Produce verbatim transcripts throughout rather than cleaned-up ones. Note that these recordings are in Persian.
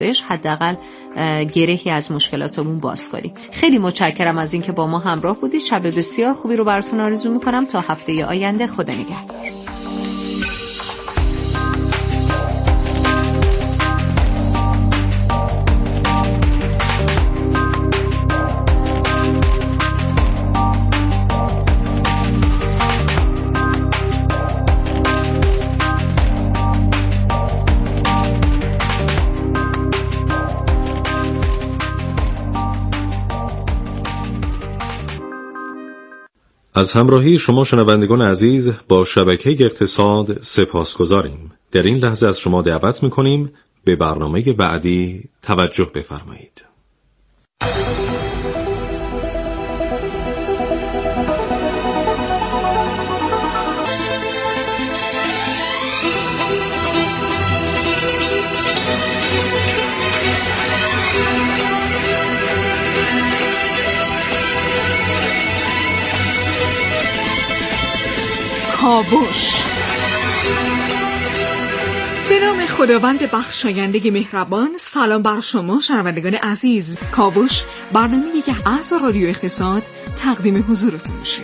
حداقل گرهی از مشکلاتمون باز کنیم. خیلی متشکرم از اینکه با ما همراه بودید. شب بسیار خوبی رو براتون آرزو میکنم تا هفته آینده. خدا نگهدار. از همراهی شما شنوندگان عزیز با شبکه اقتصاد سپاسگزاریم. در این لحظه از شما دعوت می‌کنیم به برنامه بعدی توجه بفرمایید. کاوش. به نام خداوند بخشاینده مهربان. سلام بر شما شنوندگان عزیز. کاوش برنامه‌ای که از رادیو اقتصاد تقدیم حضورتون میشه.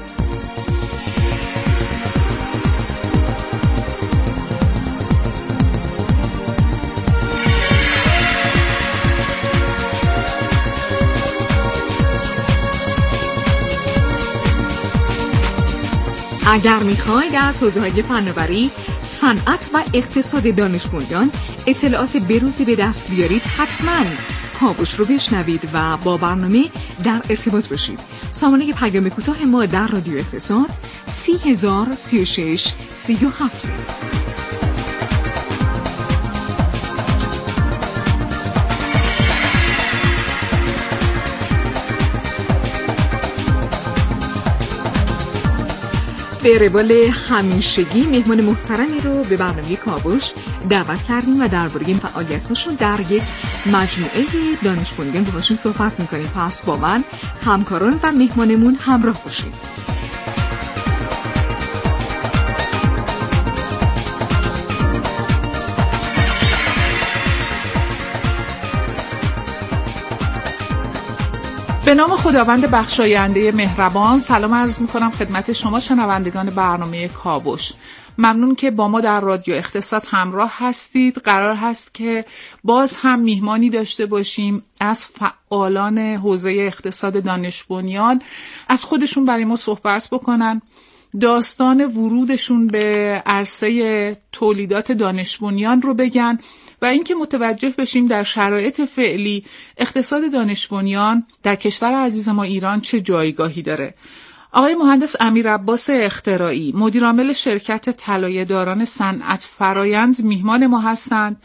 اگر میخواید از حوزه‌های فناوری، صنعت و اقتصاد دانش بنیان اطلاعات بروزی به دست بیارید، حتما کاوش رو بشنوید و با برنامه در ارتباط باشید. سامانه پیام کوتاه ما در رادیو اقتصاد سی هزار سی و شش سی و هفت. به روال همیشگی مهمان محترمی رو به برنامه کاوش دعوت کردیم و درباره فعالیت‌هاشون در یک مجموعه دانش بنیان باهاشون صحبت می‌کنیم. پس با من، همکاران و مهمانمون همراه باشید. به نام خداوند بخشاینده مهربان. سلام عرض می‌کنم خدمت شما شنوندگان برنامه کاوش. ممنون که با ما در رادیو اقتصاد همراه هستید. قرار هست که باز هم میهمانی داشته باشیم از فعالان حوزه اقتصاد دانش بنیان، از خودشون برای ما صحبت بکنن، داستان ورودشون به عرصه تولیدات دانش بنیان رو بگن و اینکه متوجه بشیم در شرایط فعلی اقتصاد دانش بنیان در کشور عزیز ما ایران چه جایگاهی داره. آقای مهندس امیرعباس اختراعی، مدیرعامل شرکت طلایه‌داران صنعت فرایند میهمان ما هستند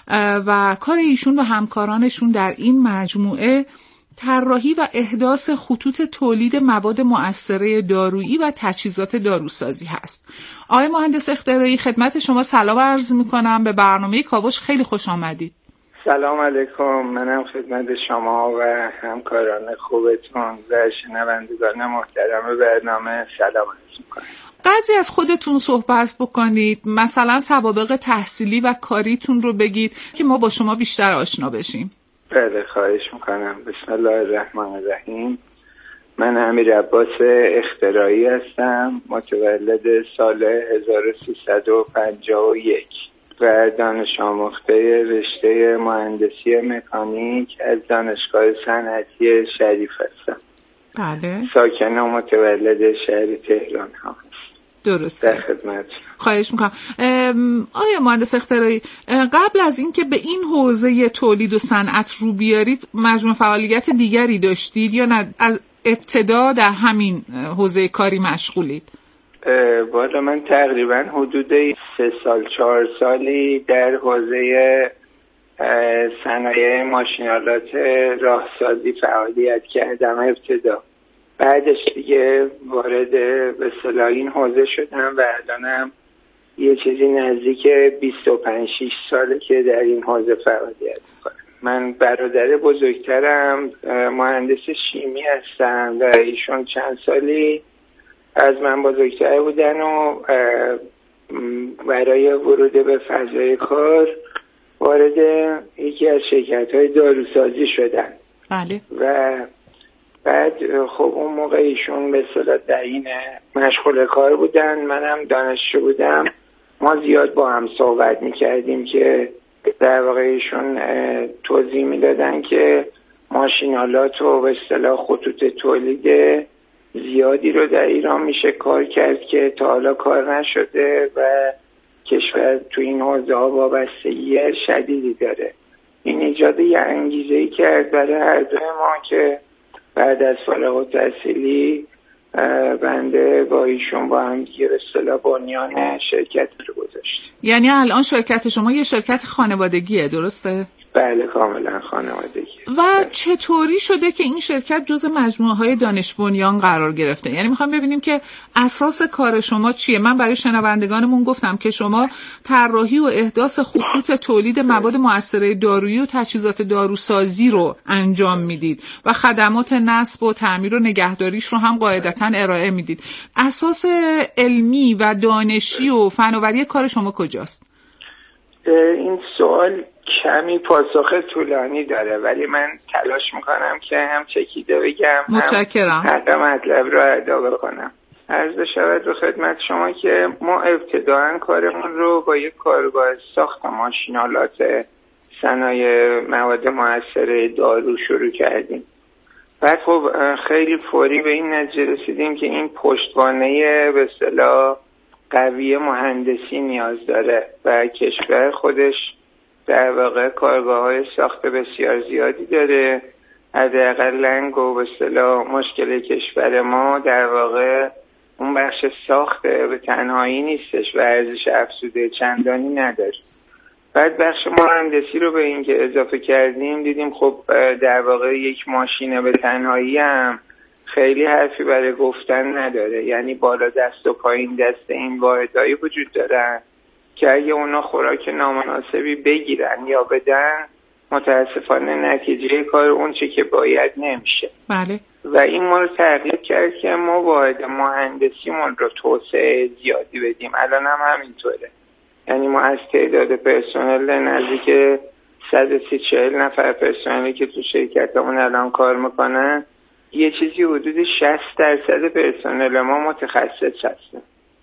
و کار ایشون و همکارانشون در این مجموعه طراحی و احداث خطوط تولید مواد مؤثره دارویی و تجهیزات داروسازی هست. آقای مهندس اختراعی، خدمت شما سلام عرض میکنم. به برنامه کاوش خیلی خوش آمدید. سلام علیکم. منم خدمت شما و همکاران خوبتون و شنوندگان محترم برنامه سلام عرض میکنم. قدری از خودتون صحبت بکنید، مثلا سوابق تحصیلی و کاریتون رو بگید که ما با شما بیشتر آشنا بشیم. بله، خواهش میکنم. بسم الله الرحمن الرحیم. من امیرعباس اختراعی هستم، متولد سال هزار و سیصد و پنجاه و یک و دانش آموخته رشته مهندسی مکانیک از دانشگاه صنعتی شریف هستم. بله. ساکن و متولد شهر تهران هم. درسته. در خدمت. خواهش میکنم. آیا مهندس اختراعی، قبل از اینکه به این حوزه تولید و صنعت رو بیارید مجموع فعالیت دیگری داشتید یا نه از ابتدا در همین حوزه کاری مشغولید؟ والا من تقریبا حدود سه سال چهار سالی در حوزه صنایع ماشینالات راهسازی فعالیت کردم ابتدا. بعدش دیگه وارد به اصطلاح این حوزه شدم و الانم یه چیزی نزدیک بیست و پنج شش ساله که در این حوزه فعالیت میکنم. من برادر بزرگترم مهندس شیمی هستم و ایشون چند سالی از من بزرگتر بودن و برای ورود به فضای کار وارد یکی از شرکت‌های داروسازی شدن. بله. و بعد خب اون موقع ایشون به اصطلاح در این مشغول کار بودن، منم دانشجو بودم. ما زیاد با هم صحبت می‌کردیم که در واقع ایشون توضیح میدادن که ماشینالات و به اصطلاح خطوط تولید زیادی رو در ایران میشه کار کرد که تا حالا کار نشده و کشور تو این حوزه ها وابستگی شدیدی داره. این ایجاد یه انگیزه‌ای کرد برای هر دوی ما که بعد از فارغ التحصیلی بنده با ایشون با هم دیگه به اصطلاح بنیان شرکت رو گذاشتیم. یعنی الان شرکت شما یه شرکت خانوادگیه، درسته؟ بله کاملا خانوادگی. و چطوری شده که این شرکت جزء مجموعه های دانش بنیان قرار گرفته؟ یعنی میخوام ببینیم که اساس کار شما چیه. من برای شنوندگانمون گفتم که شما طراحی و احداث خطوط تولید مواد مؤثره دارویی و تجهیزات داروسازی رو انجام میدید و خدمات نصب و تعمیر و نگهداریش رو هم قاعدتاً ارائه میدید. اساس علمی و دانشی و فناوری کار شما کجاست؟ این سوال کمی پاسخ طولانی داره ولی من تلاش میکنم که هم چکیده بگم، متشکرم، حق مطلب را ادا بکنم. عرض شود به خدمت شما که ما ابتداعا کارمون رو با یک کارگاه ساخت ماشینالات صنایع مواد مؤثره دارو شروع کردیم. بعد خب خیلی فوری به این نتیجه رسیدیم که این پشتوانه به اصطلاح قوی مهندسی نیاز داره و کشور خودش در واقع کارگاه‌های ساخت بسیار زیادی داره. حداقل لنگ و به اصطلاح مشکل کشور ما در واقع اون بخش ساخت به تنهایی نیستش و ارزش افزوده چندانی نداره. بعد بخش مهندسی رو به این که اضافه کردیم دیدیم خب در واقع یک ماشین به تنهایی هم خیلی حرفی برای گفتن نداره. یعنی بالا دست و پایین دست این واحدهایی وجود دارن که اگه اونا خوراک نامناسبی بگیرن یا بدن متاسفانه نتیجه کار اون چه که باید نمیشه. بله. و این ما رو تغییر کرد که ما واحد مهندسیمون رو توسعه زیادی بدیم. الان هم همینطوره. یعنی ما از تعداد پرسنل نزدیک صد و سی چهل نفر پرسنلی که تو شرکتمون الان کار میکنن یه چیزی حدود شصت درصد پرسنل ما متخصص هستن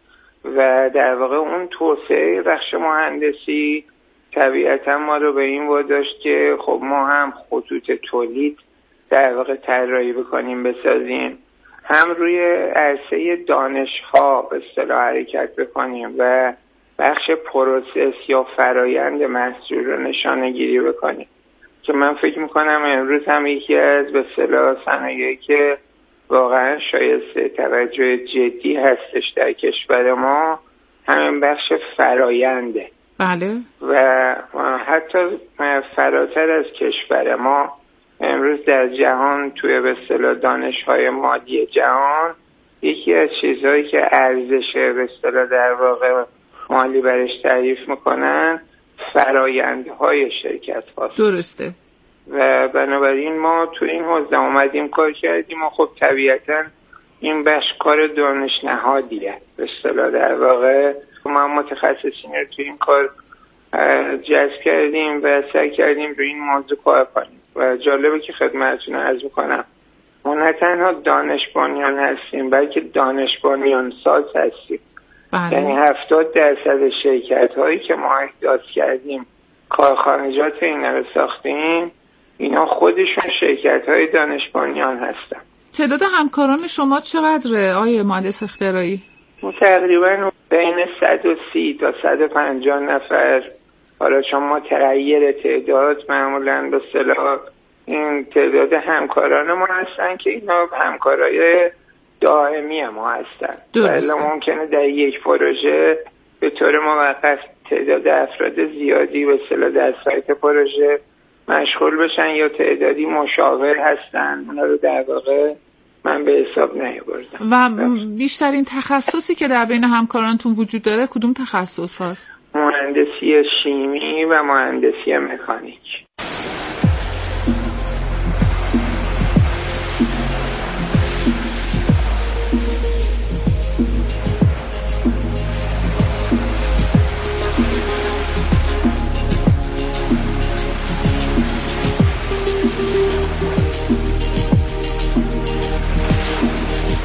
و در واقع اون توسعه بخش مهندسی طبیعتا ما رو به این واداشت که خب ما هم خطوط تولید در واقع طراحی بکنیم بسازیم، هم روی عرصه دانش‌ها به اصطلاح حرکت بکنیم و بخش پروسس یا فرایند محصول رو نشانه گیری بکنیم که من فکر میکنم امروز هم یکی از به اصطلاح صنایعی که واقعا شایسته توجه جدی هستش در کشور ما همین بخش فراینده. بله. و حتی فراتر از کشور ما امروز در جهان توی به اصطلاح دانش‌های مادی جهان یکی از چیزهایی که ارزش به اصطلاح در واقع مالی برش تعریف میکنن فرایندهای شرکت هاست. درسته. و بنابراین ما تو این حوزه اومدیم کار کردیم و خب طبیعتا این بخش کار دانش نهادیه به اصطلاح در واقع ما متخصصین رو تو این کار جذب کردیم و سعی کردیم روی این موضوع کار کنیم و جالبه که خدمتتون عرض میکنم ما نه تنها دانش بنیان هستیم بلکه دانش بنیان ساز هستیم. یعنی هفتاد درصد شرکت هایی که ما احداث کردیم کارخانجات اینا رو ساختیم اینا خودشون شرکت های دانش بنیان هستن. تعداد همکاران شما چقدره آقای مهندس اختراعی؟ تقریبا بین صد و سی تا صد و پنجاه نفر. حالا چون ما تغییر تعداد معمولا به اصطلاح این تعداد همکاران ما هستن که اینا همکارای دائمی ما هستن. درسته. ولی ممکنه در یک پروژه به طور موقت تعداد افراد زیادی به اصطلاح در سایت پروژه مشغول بشن یا تعدادی مشاور هستن. اونا رو در واقع من به حساب نیاوردم. و بیشترین تخصصی که در بین همکارانتون وجود داره کدوم تخصص هست؟ مهندسی شیمی و مهندسی مکانیک.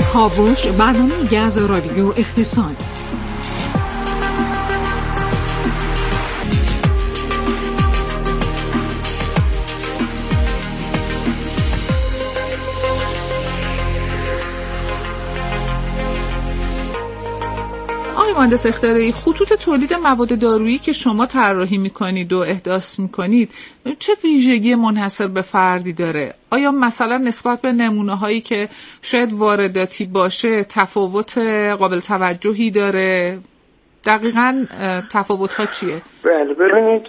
کاوش، برنامه‌ای از رادیو اقتصاد. آقای مهندس اختیاری، خطوط تولید مواد دارویی که شما طراحی میکنید و احداث میکنید چه ویژگی منحصر به فردی داره؟ آیا مثلا نسبت به نمونه هایی که شاید وارداتی باشه تفاوت قابل توجهی داره؟ دقیقاً تفاوت ها چیه؟ بله، ببینید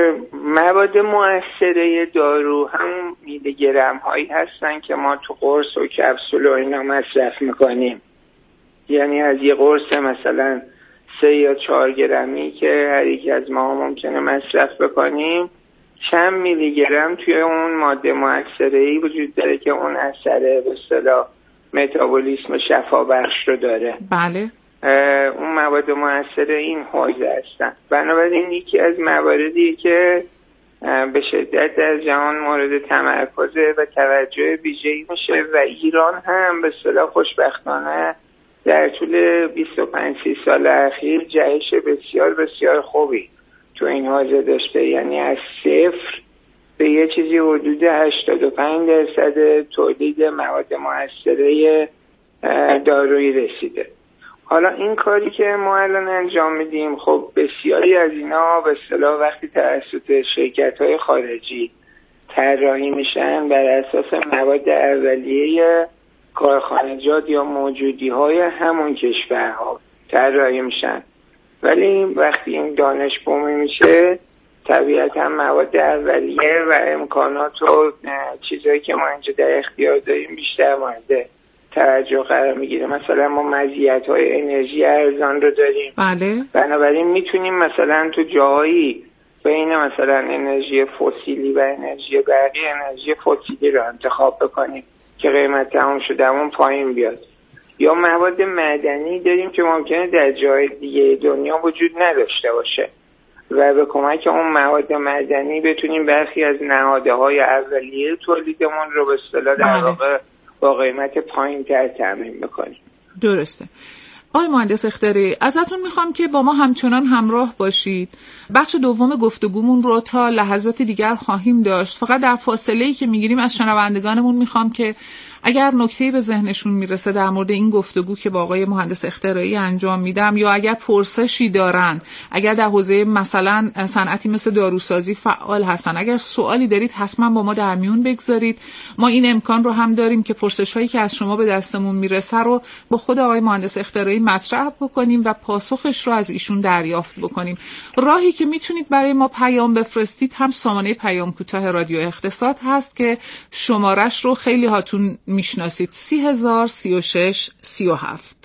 مواد مؤثره دارو هم میلی گرم هایی هستن که ما تو قرص و کپسول و اینا مصرف میکنیم. یعنی از یه قرص مثلا سه یا چهار گرمی که هر یک از ما ممکنه مصرف بکنیم، چند میلی گرم توی اون ماده مؤثره‌ای وجود داره که اون اثر به اصطلاح متابولیسم شفابخش رو داره. بله. اون مواد مؤثره این حوزه هستن. بنابراین یکی از مواردی که به شدت در جهان مورد تمرکز و توجه ویژه‌ای میشه و ایران هم به اصطلاح خوشبختانه در طول بیست و پنج سال اخیر جهش بسیار بسیار خوبی تو این حوزه داشته. یعنی از صفر به یه چیزی حدود هشتاد و پنج درصد تولید مواد مؤثره دارویی رسیده. حالا این کاری که ما الان انجام میدیم، خب بسیاری از اینا به اصطلاح وقتی توسط شرکت‌های خارجی طراحی میشن بر اساس مواد اولیه کارخانجات یا موجودی های همون کشورها طراحی میشن، ولی وقتی این دانش بومی میشه طبیعتا مواد اولیه و امکانات و چیزایی که ما اینجا در اختیار داریم بیشتر مورد توجه قرار میگیره. مثلا ما مزیت های انرژی ارزان رو داریم. بله. بنابراین میتونیم مثلا تو جاهایی بین مثلا انرژی فسیلی و انرژی برقی انرژی فسیلی رو انتخاب بکنیم که قیمت تمام شده همون پایین بیاد. یا مواد معدنی داریم که ممکنه در جای دیگه دنیا وجود نداشته باشه و به کمک اون مواد معدنی بتونیم برخی از نهادهای اولیه تولیدمون رو به اصطلاح در واقع با قیمت پایین تر تامین بکنیم. درسته. آقای مهندس اختیاری، ازتون میخوام که با ما همچنان همراه باشید. بخش دوم گفتگومون رو تا لحظات دیگر خواهیم داشت. فقط در فاصله‌ای که میگیریم از شنوندگانمون میخوام که اگر نکته‌ای به ذهنشون میرسه در مورد این گفتگو که با آقای مهندس اختیاری انجام میدم، یا اگر پرسشی دارن، اگر در حوزه مثلا صنعتی مثل داروسازی فعال هستن، اگر سوالی دارید حتما با ما در میون بگذارید. ما این امکان رو هم داریم که پرسش‌هایی که از شما به دستمون میرسه رو با خود آقای مهندس اختیاری مطرح بکنیم و پاسخش رو از ایشون دریافت بکنیم. راهی که میتونید برای ما پیام بفرستید هم سامانه پیام کوتاه رادیو اقتصاد هست که شمارش رو خیلی هاتون میشناسید، سی هزار سی و شش سی و هفت.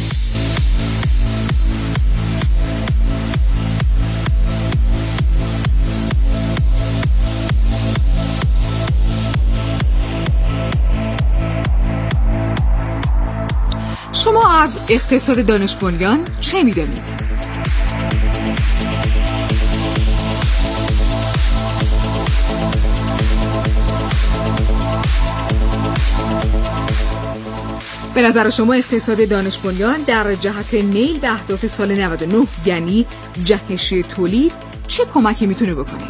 شما از اقتصاد دانش بنیان چه می‌دانید؟ به نظر شما اقتصاد دانش بنیان در جهت نیل به اهداف سال نود و نه یعنی جهش تولید چه کمکی میتونه بکنه؟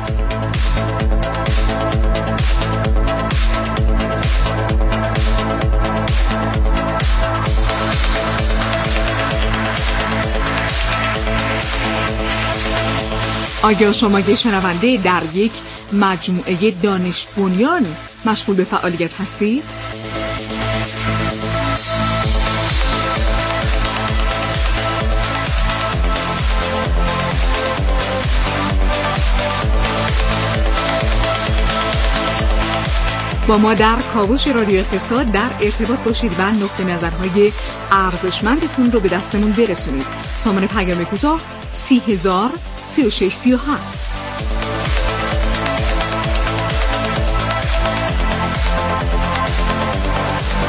آیا شما یه شنونده در یک مجموعه دانش بنیان مشغول به فعالیت هستید؟ با ما در کاوش رادیو اقتصاد در ارتباط باشید و نقطه نظرهای ارزشمندتون رو به دستمون برسونید. سامانه پیام کوتاه سی هزار سی و شش سی و هفت.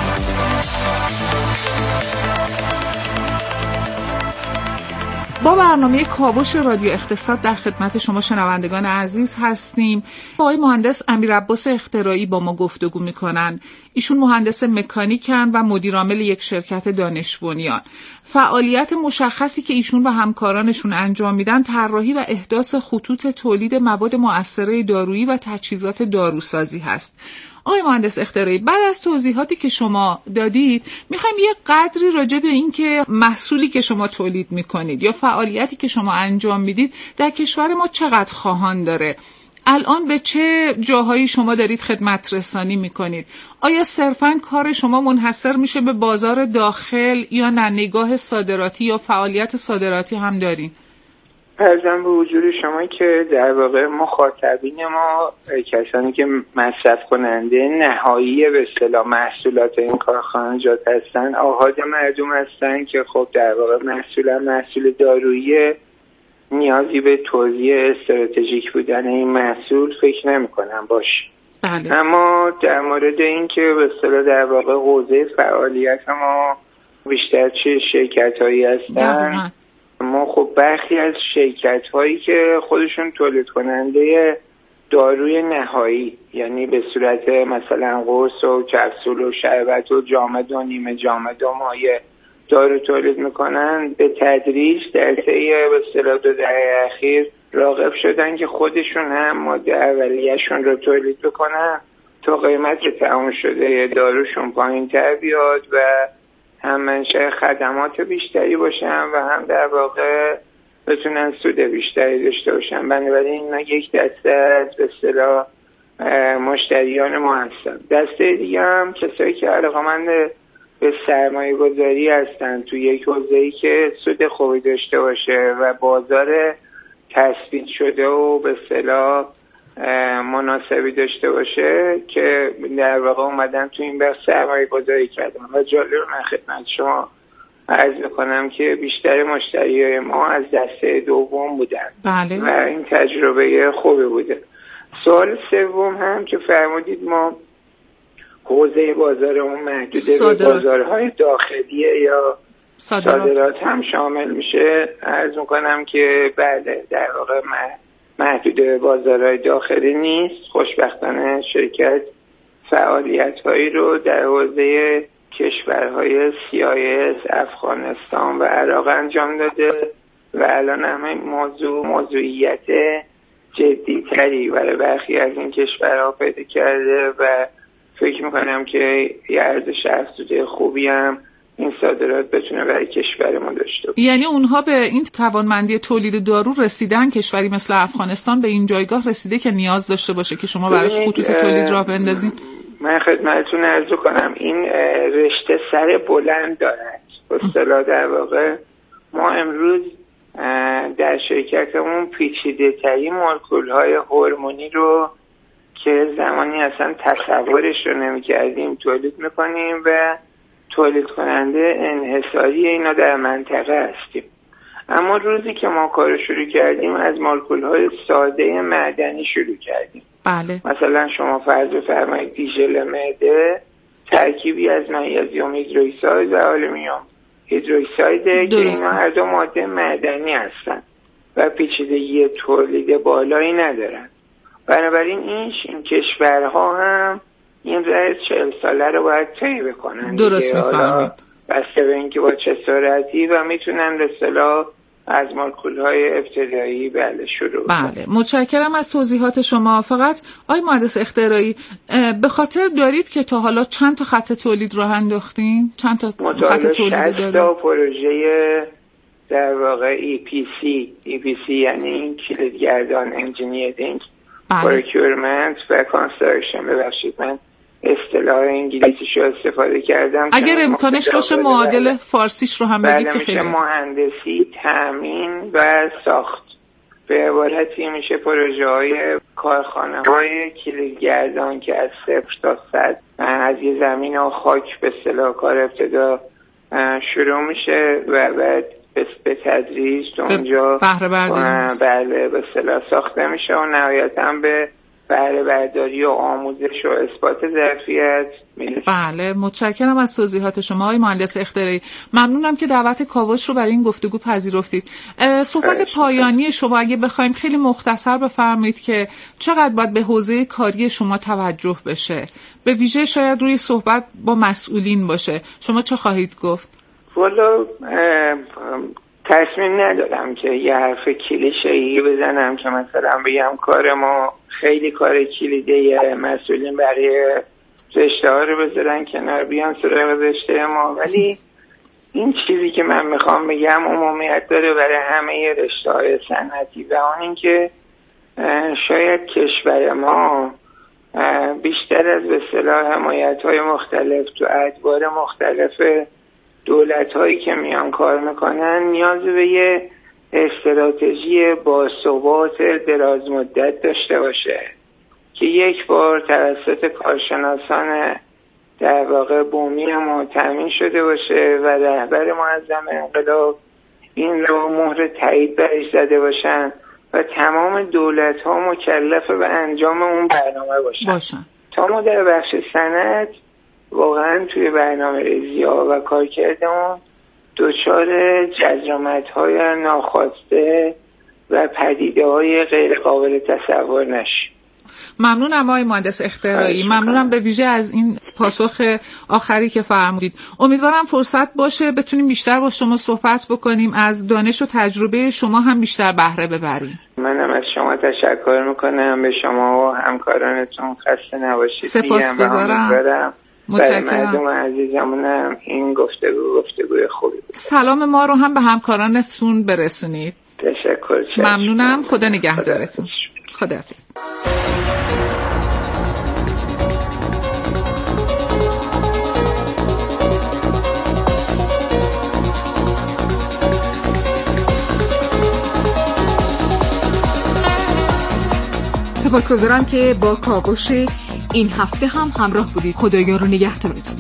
با برنامه کاوش رادیو اقتصاد در خدمت شما شنوندگان عزیز هستیم. با آقای مهندس امیرعباس اخترایی با ما گفتگو میکنن. ایشون مهندس مکانیکن و مدیر عامل یک شرکت دانش بنیان. فعالیت مشخصی که ایشون و همکارانشون انجام میدن طراحی و احداث خطوط تولید مواد مؤثره دارویی و تجهیزات داروسازی هست. آقای مهندس اخترایی، بعد از توضیحاتی که شما دادید میخوایم یه قدری راجع به این که محصولی که شما تولید میکنید یا فعالیتی که شما انجام میدید در کشور ما چقدر خواهان داره، الان به چه جاهایی شما دارید خدمت رسانی میکنید؟ آیا صرفاً کار شما منحصر میشه به بازار داخل یا نه نگاه صادراتی یا فعالیت صادراتی هم دارین؟ ارزم به حضور شما که در واقع مخاطبین ما کسانی که مصرف کننده نهایی به اصطلاح محصولات این کارخانجات هستن آحاد مردم هستن که خب در واقع محصول محصول دارویی نیازی به توزیع استراتژیک بودن این محصول فکر نمی کنم باشه. بله. اما در مورد این که به اصطلاح در واقع حوزه فعالیت ما بیشتر چه شرکت هایی هستن، ما خب برخی از شرکت هایی که خودشون تولید کننده داروی نهایی، یعنی به صورت مثلا قرص و کپسول و شربت و جامد و نیمه جامد و مایع دارو تولید میکنن، به تدریج در طی به اصطلاح دو دهه اخیر راغب شدن که خودشون هم ماده اولیه‌شون رو تولید بکنن تا قیمت تمام شده داروشون پایین تر بیاد و هم منشأ خدمات بیشتری باشن و هم در واقع بتونن سود بیشتری داشته باشن. بنابراین اینا یک دسته از به اصطلاح مشتریان ما هستن. دسته دیگه هم کسایی که علاقه‌مند به سرمایه گذاری هستن تو یک حوزه‌ای که سود خوبی داشته باشه و بازار تثبیت شده و به اصطلاح مناسبی داشته باشه که در واقع اومدن تو این بخش سرمایه گذاری کردن. و جالب من خدمت شما عرض میکنم که بیشتر مشتریای ما از دسته دوم بودن. بله. و این تجربه خوبی بوده. سوال سوم هم که فرمودید ما حوزه بازارمون محدوده به بازارهای داخلیه یا صادرات. صادرات هم شامل میشه. عرض میکنم که بله در واقع محدوده به بازارهای داخلی نیست. خوشبختانه شرکت فعالیت‌هایی رو در حوزه کشورهای سی آی اس، افغانستان و عراق انجام داده و الان هم این موضوع موضوعیت جدی‌تری برای برخی از این کشورها پیدا کرده و فکر میکنم که یه ارزش افزوده خوبی هم این صادرات بتونه برای کشور ما داشته باشه. یعنی اونها به این توانمندی تولید دارو رسیدن، کشوری مثل افغانستان به این جایگاه رسیده که نیاز داشته باشه که شما براش خطوط تولید راه بندازین؟ من خدمتتون عرض کنم این رشته سر بلند دارد. به اصطلاح در واقع ما امروز در شرکتمون پیچیده ترین مولکول‌های هورمونی رو که زمانی اصلا تصورش رو نمی کردیم تولید میکنیم و تولید کننده انحصاری اینا در منطقه هستیم. اما روزی که ما کار شروع کردیم از مولکول‌های ساده معدنی شروع کردیم. بله. مثلا شما فرض بفرمایید دیژل معده ترکیبی از مگنیزیم هیدروکساید و آلومینیوم هیدروکساید که اینا هر دو ماده معدنی هستن و پیچیدگی تولید بالایی ندارن. بنابراین این این کشورها هم این راه چهل ساله رو باید طی بکنن. درست می‌فهمید. بسته به اینکه با چه سرعتی و میتونن به اصطلاح از مولکول‌های ابتدایی بله شروع. بله متشکرم از توضیحات شما. فقط آقای مهندس اخترایی به خاطر دارید که تا حالا چند تا خط تولید راه انداختین؟ چند تا خط تولید دارید؟ تا پروژه در واقع ای پی سی ای پی سی یعنی این کلیدگردان انجینیرینگ پروکیورمنت و کانستراکشن. ببخشید من اصطلاح انگلیسیشو استفاده کردم. اگر امکانش باشه معادل فارسیش رو هم بگید که خیلی مهندسی، تامین و ساخت. به عبارتی میشه پروژه های کارخانه های کلیدگردان که از صفر تا صد از یه زمین و خاک به اصطلاح کار ابتدا شروع میشه و بعد به تدریج اونجا بهره برداری بله به اصطلاح ساخته میشه و نهایتاً به بهره برداری و آموزش و اثبات ظرفیت میرسیم. بله، متشکرم از توضیحات شما آقای مهندس اختراعی. ممنونم که دعوت کاوش رو برای این گفتگو پذیرفتید. صحبت پایانی شما اگه بخوایم خیلی مختصر بفرمایید که چقدر باید به حوزه کاری شما توجه بشه، به ویژه شاید روی صحبت با مسئولین باشه، شما چه خواهید گفت؟ والا تصمیم ندارم که یه حرف کلیشه‌ای بزنم که مثلا بگم کار ما خیلی کار کلیدیه، مسئولین برای رشته ها رو بذارن کنار بیان سراغ رشته ما، ولی این چیزی که من میخوام بگم عمومیت داره برای همه رشته های صنعتی و اون این که شاید کشور ما بیشتر از به اصطلاح حمایت های مختلف تو ادوار مختلف دولت هایی که میان کار میکنن نیاز به یه استراتژی با ثبات دراز مدت داشته باشه که یک بار توسط کارشناسان در واقع بومی ما تامین شده باشه و رهبر معظم انقلاب این رو مهر تایید برش زده باشن و تمام دولت ها مکلف به انجام اون برنامه باشن, باشن. تا ما در بخش صنعت واقعا توی برنامه ریزی ها و کارکردمون دچار جزرامت های ناخواسته و پدیده های غیر قابل تصور نشیم. ممنونم آقای مهندس اختراعی، ممنونم به ویژه از این پاسخ آخری که فرمودید. امیدوارم فرصت باشه بتونیم بیشتر با شما صحبت بکنیم، از دانش و تجربه شما هم بیشتر بهره ببریم. منم از شما تشکر میکنم، به شما و همکارانتون خسته نباشید. سپاسگزارم. متشکرم. مردم عزیزمونم این گفتگو گفتگوی خوبی بود. سلام ما رو هم به همکارانتون برسونید. تشکر. ممنونم. خدا نگهدارتون. خداحافظ. سپاسگزارم که با کاوش این هفته هم همراه بودید. خدایا رو نگهدارتون.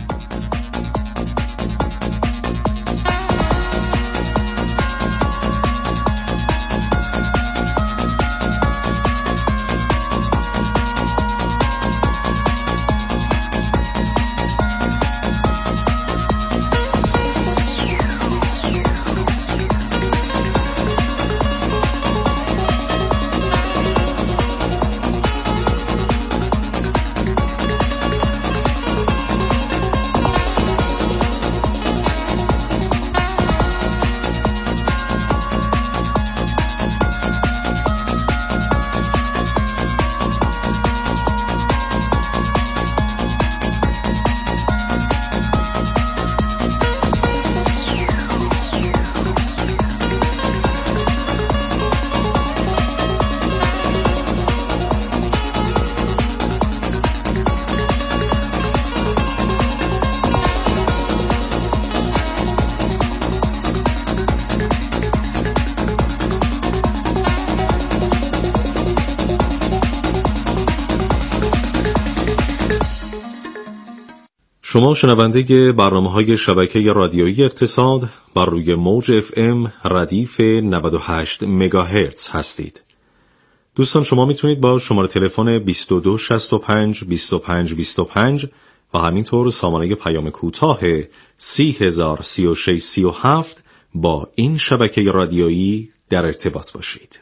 شما شنونده برنامه‌های شبکه رادیویی اقتصاد بر روی موج اف ام ردیف نود و هشت مگاهرتز هستید. دوستان شما میتونید با شماره تلفن بیست و دو شصت و پنج بیست و پنج بیست و پنج و همینطور سامانه پیام کوتاه سی هزار سی و شش سی و هفت با این شبکه رادیویی در ارتباط باشید.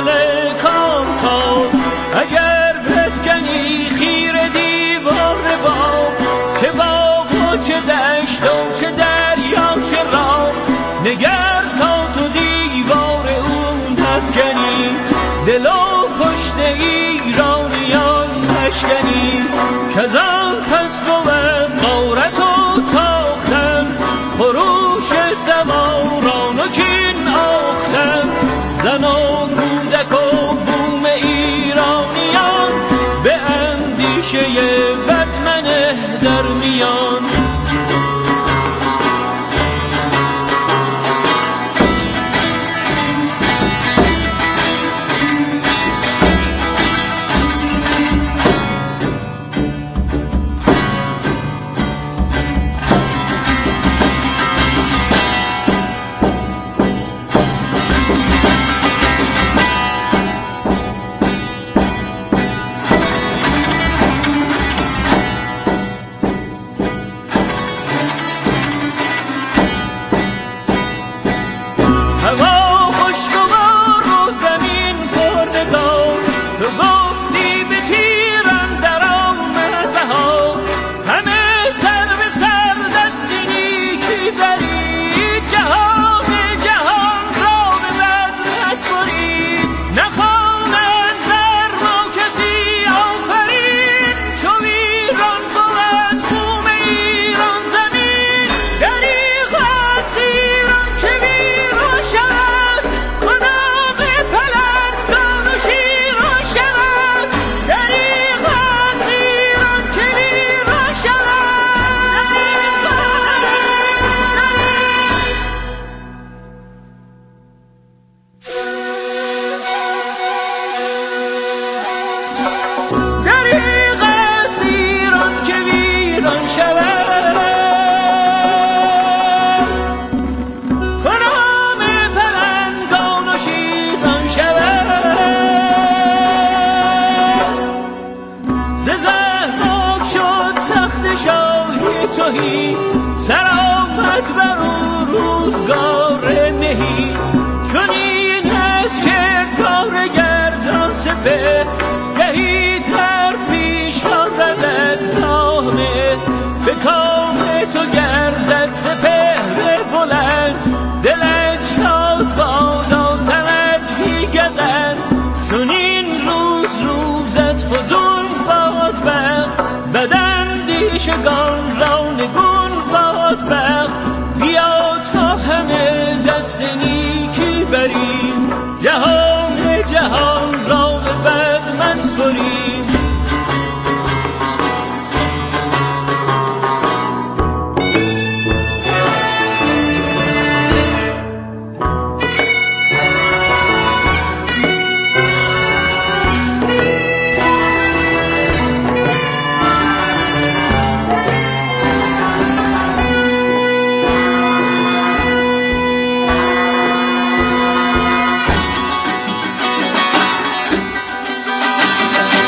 گل کام کام اگر بفکنی خیر دیوار باغ، چه باغ و چه دشت و چه دریا چه راه، نگر تا تو دیوار اون بفکنی، دل و پشت ایرانیان نشکنی، کزان پس بود غارت و تاختن، خروش سواران و کین آختن، زن و کودک و بوم ایرانیان به اندیشه بد منه در میان. سلامت بر او روزگار مهی، چون این است که کار گردان سپه، گهی در پیش آردد نامه، به کام تو گردد سپهر بلند، دلت شاد بادا تند بیگزند، چون این روز روزت فزون باد بخت، بداندیشگان را نگون باد بخت، بیا تا همه دست نیکی بریم، جهان جهان را